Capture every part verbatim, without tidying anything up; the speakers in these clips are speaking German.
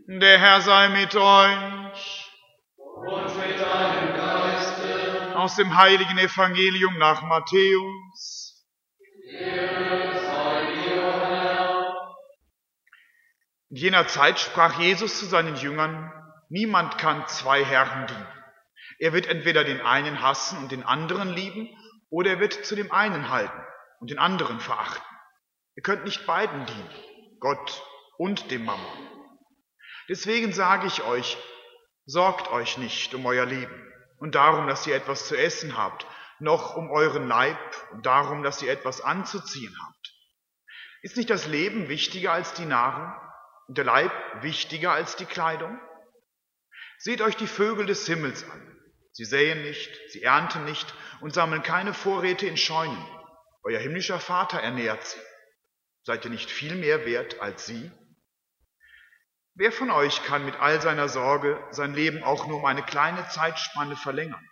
Der Herr sei mit euch. Und mit deinem Geiste. Aus dem heiligen Evangelium nach Matthäus. Ehre sei dir, Herr. In jener Zeit sprach Jesus zu seinen Jüngern: Niemand kann zwei Herren dienen. Er wird entweder den einen hassen und den anderen lieben, oder er wird zu dem einen halten und den anderen verachten. Ihr könnt nicht beiden dienen, Gott und dem Mammon. Deswegen sage ich euch, sorgt euch nicht um euer Leben und darum, dass ihr etwas zu essen habt, noch um euren Leib und darum, dass ihr etwas anzuziehen habt. Ist nicht das Leben wichtiger als die Nahrung und der Leib wichtiger als die Kleidung? Seht euch die Vögel des Himmels an. Sie säen nicht, sie ernten nicht und sammeln keine Vorräte in Scheunen. Euer himmlischer Vater ernährt sie. Seid ihr nicht viel mehr wert als sie? Wer von euch kann mit all seiner Sorge sein Leben auch nur um eine kleine Zeitspanne verlängern?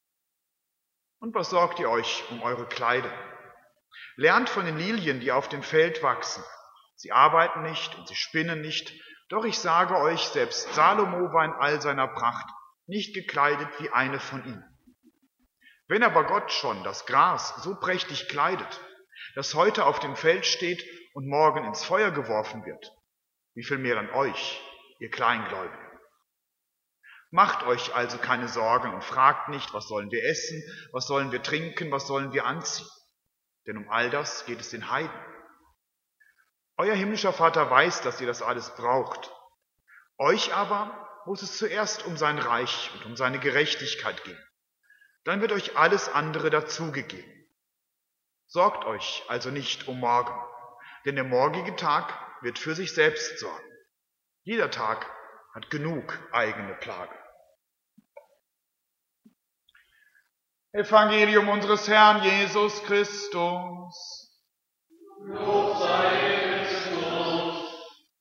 Und was sorgt ihr euch um eure Kleider? Lernt von den Lilien, die auf dem Feld wachsen. Sie arbeiten nicht und sie spinnen nicht, doch ich sage euch, selbst Salomo war in all seiner Pracht nicht gekleidet wie eine von ihnen. Wenn aber Gott schon das Gras so prächtig kleidet, das heute auf dem Feld steht und morgen ins Feuer geworfen wird, wie viel mehr an euch, ihr Kleingläubigen. Macht euch also keine Sorgen und fragt nicht, was sollen wir essen, was sollen wir trinken, was sollen wir anziehen. Denn um all das geht es den Heiden. Euer himmlischer Vater weiß, dass ihr das alles braucht. Euch aber muss es zuerst um sein Reich und um seine Gerechtigkeit gehen. Dann wird euch alles andere dazugegeben. Sorgt euch also nicht um morgen, denn der morgige Tag wird für sich selbst sorgen. Jeder Tag hat genug eigene Plage. Evangelium unseres Herrn Jesus Christus. Lob sei Christus.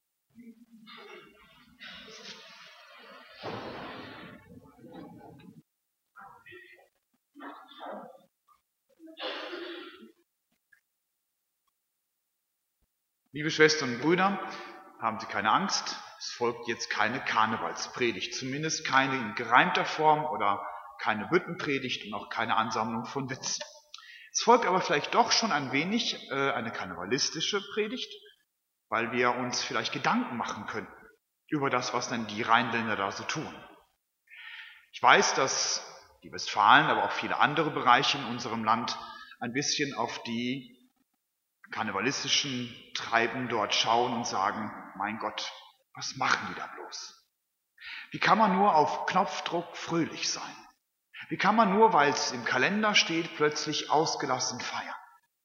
Liebe Schwestern und Brüder, haben Sie keine Angst, es folgt jetzt keine Karnevalspredigt, zumindest keine in gereimter Form oder keine Büttenpredigt und auch keine Ansammlung von Witzen. Es folgt aber vielleicht doch schon ein wenig äh, eine karnevalistische Predigt, weil wir uns vielleicht Gedanken machen könnten über das, was denn die Rheinländer da so tun. Ich weiß, dass die Westfalen, aber auch viele andere Bereiche in unserem Land ein bisschen auf die karnevalistischen Treiben dort schauen und sagen, mein Gott, was machen die da bloß? Wie kann man nur auf Knopfdruck fröhlich sein? Wie kann man nur, weil es im Kalender steht, plötzlich ausgelassen feiern?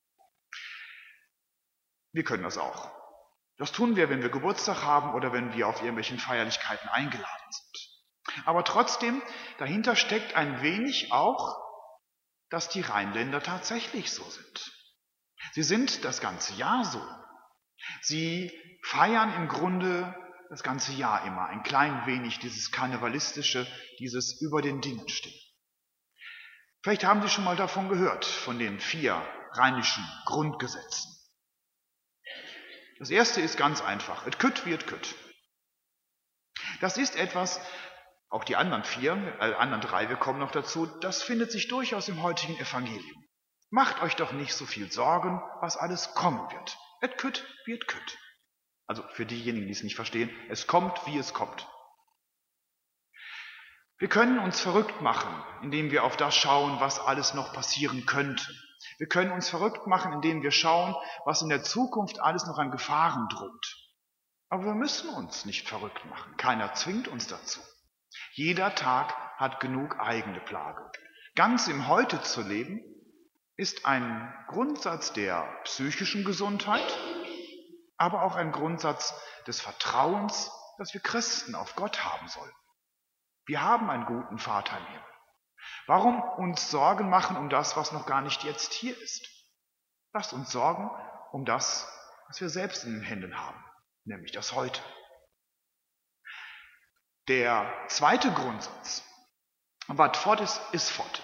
Wir können das auch. Das tun wir, wenn wir Geburtstag haben oder wenn wir auf irgendwelchen Feierlichkeiten eingeladen sind. Aber trotzdem, dahinter steckt ein wenig auch, dass die Rheinländer tatsächlich so sind. Sie sind das ganze Jahr so. Sie feiern im Grunde das ganze Jahr immer ein klein wenig dieses Karnevalistische, dieses über den Dingen stehen. Vielleicht haben Sie schon mal davon gehört, von den vier rheinischen Grundgesetzen. Das erste ist ganz einfach, et kütt wie et kütt. Das ist etwas, auch die anderen vier, äh, anderen drei, wir kommen noch dazu, das findet sich durchaus im heutigen Evangelium. Macht euch doch nicht so viel Sorgen, was alles kommen wird. Et kütt wie et kütt. Also für diejenigen, die es nicht verstehen, es kommt, wie es kommt. Wir können uns verrückt machen, indem wir auf das schauen, was alles noch passieren könnte. Wir können uns verrückt machen, indem wir schauen, was in der Zukunft alles noch an Gefahren droht. Aber wir müssen uns nicht verrückt machen. Keiner zwingt uns dazu. Jeder Tag hat genug eigene Plage. Ganz im Heute zu leben, ist ein Grundsatz der psychischen Gesundheit, aber auch ein Grundsatz des Vertrauens, dass wir Christen auf Gott haben sollen. Wir haben einen guten Vater im Himmel. Warum uns Sorgen machen um das, was noch gar nicht jetzt hier ist? Lasst uns sorgen um das, was wir selbst in den Händen haben, nämlich das Heute. Der zweite Grundsatz, was fort ist, ist fort.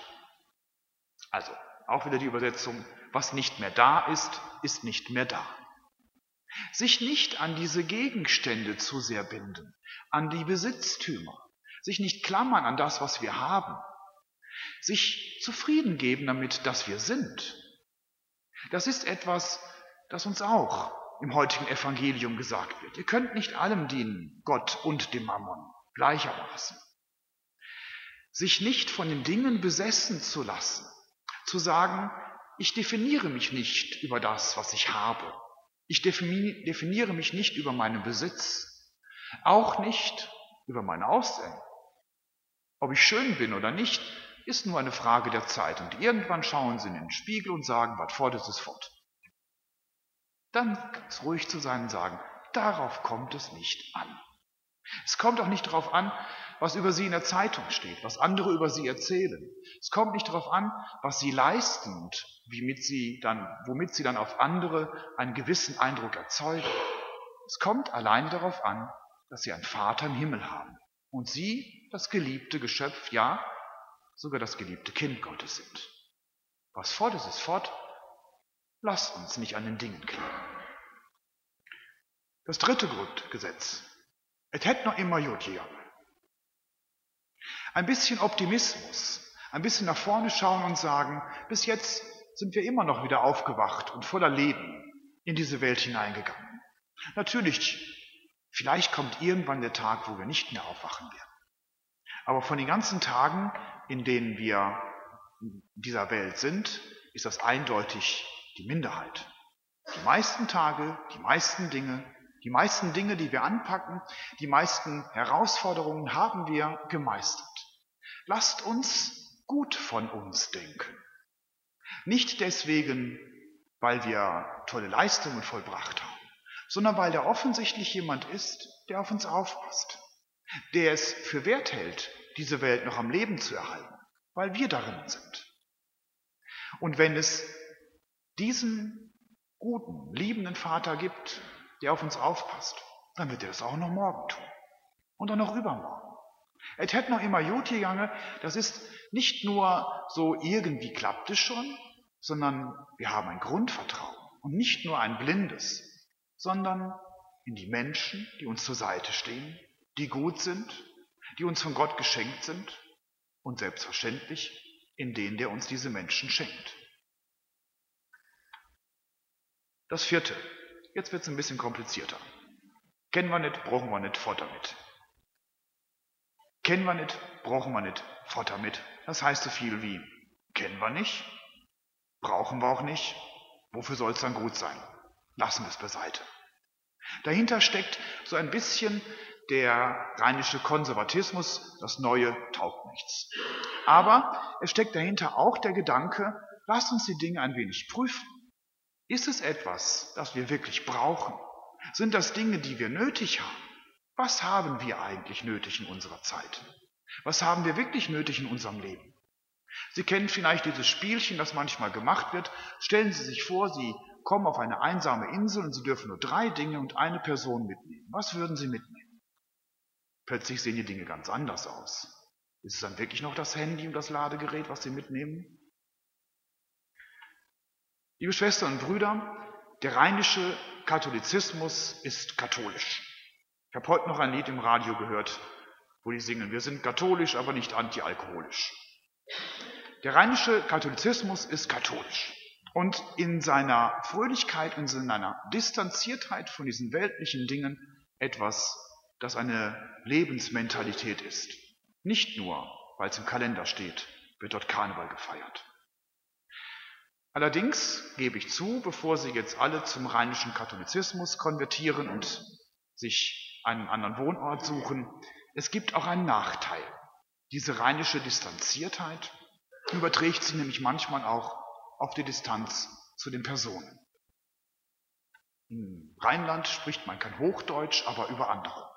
Also auch wieder die Übersetzung, was nicht mehr da ist, ist nicht mehr da. Sich nicht an diese Gegenstände zu sehr binden, an die Besitztümer, sich nicht klammern an das, was wir haben, sich zufrieden geben damit, dass wir sind. Das ist etwas, das uns auch im heutigen Evangelium gesagt wird. Ihr könnt nicht allem dienen, Gott und dem Mammon, gleichermaßen. Sich nicht von den Dingen besessen zu lassen, zu sagen, ich definiere mich nicht über das, was ich habe. Ich definiere mich nicht über meinen Besitz, auch nicht über mein Aussehen. Ob ich schön bin oder nicht, ist nur eine Frage der Zeit. Und irgendwann schauen Sie in den Spiegel und sagen, was fort ist, ist fort. Dann ganz ruhig zu sein und sagen, darauf kommt es nicht an. Es kommt auch nicht darauf an, was über Sie in der Zeitung steht, was andere über Sie erzählen. Es kommt nicht darauf an, was Sie leisten und womit Sie dann, womit Sie dann auf andere einen gewissen Eindruck erzeugen. Es kommt allein darauf an, dass Sie einen Vater im Himmel haben und Sie das geliebte Geschöpf, ja, sogar das geliebte Kind Gottes sind. Was fort ist, ist fort. Lasst uns nicht an den Dingen kleben. Das dritte Grundgesetz. Et hätt noch immer gut gegangen. Ein bisschen Optimismus, ein bisschen nach vorne schauen und sagen, bis jetzt sind wir immer noch wieder aufgewacht und voller Leben in diese Welt hineingegangen. Natürlich, vielleicht kommt irgendwann der Tag, wo wir nicht mehr aufwachen werden. Aber von den ganzen Tagen, in denen wir in dieser Welt sind, ist das eindeutig die Minderheit. Die meisten Tage, die meisten Dinge, die meisten Dinge, die wir anpacken, die meisten Herausforderungen haben wir gemeistert. Lasst uns gut von uns denken. Nicht deswegen, weil wir tolle Leistungen vollbracht haben, sondern weil da offensichtlich jemand ist, der auf uns aufpasst, der es für wert hält, diese Welt noch am Leben zu erhalten, weil wir darin sind. Und wenn es diesen guten, liebenden Vater gibt, der auf uns aufpasst, dann wird er das auch noch morgen tun und auch noch übermorgen. Et hätt noch immer gut gegangen, das ist nicht nur so irgendwie klappt es schon, sondern wir haben ein Grundvertrauen und nicht nur ein blindes, sondern in die Menschen, die uns zur Seite stehen, die gut sind, die uns von Gott geschenkt sind und selbstverständlich in den, der uns diese Menschen schenkt. Das vierte. Jetzt wird es ein bisschen komplizierter. Kennen wir nicht, brauchen wir nicht, fort damit. Kennen wir nicht, brauchen wir nicht, fort damit. Das heißt so viel wie, kennen wir nicht, brauchen wir auch nicht, wofür soll es dann gut sein? Lassen wir es beiseite. Dahinter steckt so ein bisschen der rheinische Konservatismus, das Neue taugt nichts. Aber es steckt dahinter auch der Gedanke, lasst uns die Dinge ein wenig prüfen. Ist es etwas, das wir wirklich brauchen? Sind das Dinge, die wir nötig haben? Was haben wir eigentlich nötig in unserer Zeit? Was haben wir wirklich nötig in unserem Leben? Sie kennen vielleicht dieses Spielchen, das manchmal gemacht wird. Stellen Sie sich vor, Sie kommen auf eine einsame Insel und Sie dürfen nur drei Dinge und eine Person mitnehmen. Was würden Sie mitnehmen? Plötzlich sehen die Dinge ganz anders aus. Ist es dann wirklich noch das Handy und das Ladegerät, was Sie mitnehmen? Liebe Schwestern und Brüder, der rheinische Katholizismus ist katholisch. Ich habe heute noch ein Lied im Radio gehört, wo die singen, wir sind katholisch, aber nicht antialkoholisch. Der rheinische Katholizismus ist katholisch und in seiner Fröhlichkeit und in seiner Distanziertheit von diesen weltlichen Dingen etwas, das eine Lebensmentalität ist. Nicht nur, weil es im Kalender steht, wird dort Karneval gefeiert. Allerdings gebe ich zu, bevor Sie jetzt alle zum rheinischen Katholizismus konvertieren und sich einen anderen Wohnort suchen, es gibt auch einen Nachteil. Diese rheinische Distanziertheit überträgt sich nämlich manchmal auch auf die Distanz zu den Personen. Im Rheinland spricht man kein Hochdeutsch, aber über andere.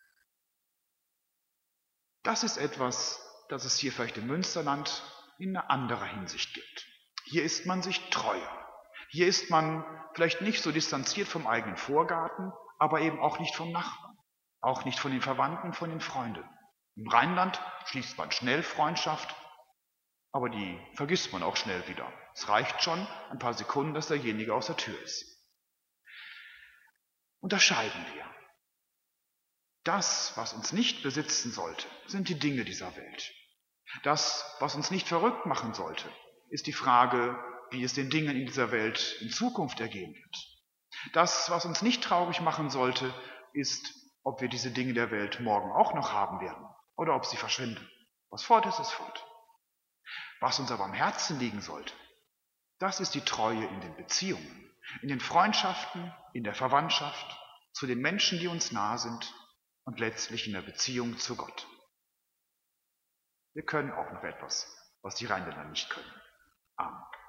Das ist etwas, das es hier vielleicht im Münsterland in einer anderen Hinsicht gibt. Hier ist man sich treuer. Hier ist man vielleicht nicht so distanziert vom eigenen Vorgarten, aber eben auch nicht vom Nachbarn, auch nicht von den Verwandten, von den Freunden. Im Rheinland schließt man schnell Freundschaft, aber die vergisst man auch schnell wieder. Es reicht schon ein paar Sekunden, dass derjenige aus der Tür ist. unterscheiden wir. Das, was uns nicht besitzen sollte, sind die Dinge dieser Welt. Das, was uns nicht verrückt machen sollte, ist die Frage, wie es den Dingen in dieser Welt in Zukunft ergehen wird. Das, was uns nicht traurig machen sollte, ist, ob wir diese Dinge der Welt morgen auch noch haben werden oder ob sie verschwinden. Was fort ist, ist fort. Was uns aber am Herzen liegen sollte, das ist die Treue in den Beziehungen, in den Freundschaften, in der Verwandtschaft, zu den Menschen, die uns nahe sind und letztlich in der Beziehung zu Gott. Wir können auch noch etwas, was die Rheinländer nicht können. Amen.